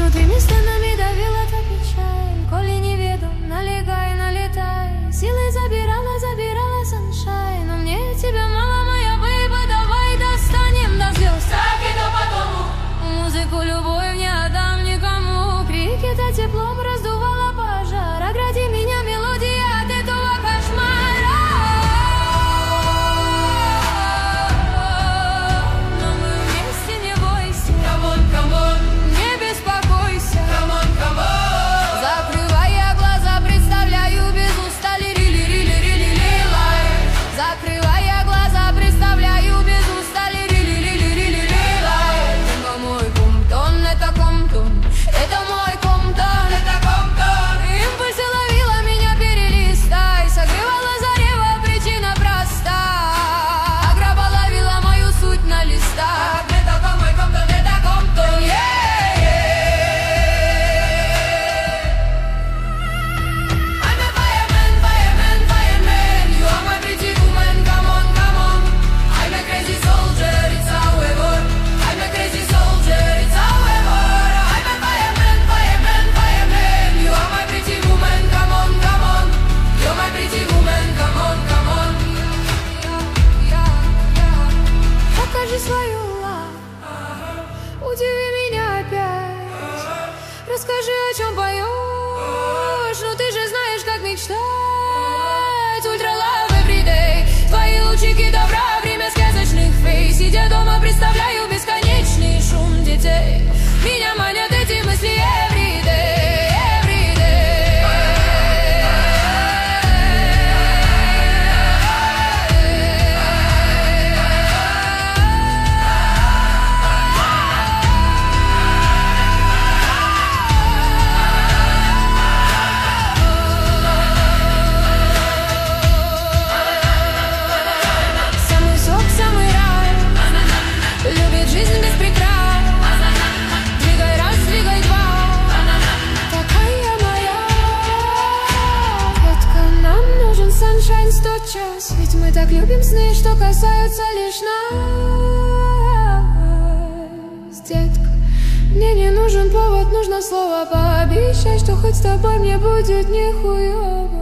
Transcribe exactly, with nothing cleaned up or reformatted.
Ты местами давила та печаль, коли неведом, налегай, налетай. Силой забирала, забирала саншайн, но мне тебя мало, моя бейба, давай достанем до звезд. Так и до потому. Музыку любовь не отдам никому. Крики-то теплом раздувала пожар. Огради меня, мелодия, от этого кошмара. Но мы вместе, не бойся. Come on, come on. Не беспокойся. Come on, come on. Закрывая глаза, представляю без устали рили-рили-рили-рили-лай. Закрывая глаза, представляю без устали рили-рили-рили-рили-лай. Это мой комптон, это комптон, это мой комптон, Это Комптон. импульсы ловила, меня перелистай. Согревала зарево, причина проста. Аграба ловила мою суть на листах. Это мой Комптон, это Комптон. I'm a fireman, fireman, fireman. You are my pretty woman. Come on, come on. I'm a crazy soldier. It's however. I'm a crazy soldier. It's however. I'm a fireman, fireman, fireman. You are my pretty woman. Come on, come on. You're my pretty woman. Come on, come on. Покажи свою лав, удиви меня опять. Расскажи, о чем поешь, ну ты же знаешь, как мечтать. Ультра love every day. Твои лучики добра, время сказочных фей. Сидя дома, представляю бесконечный шум детей. Меня манят эти мысли every day, every Самый сок, самый рай, любит жизнь без прикрас. Двигай раз, двигай два, такая моя. Детка, нам нужен саншайн сто час. Ведь мы так любим сны, что касаются лишь нас. Детка, мне не нужен повод, нужно слово. Пообещай, что хоть с тобой мне будет нихуёво.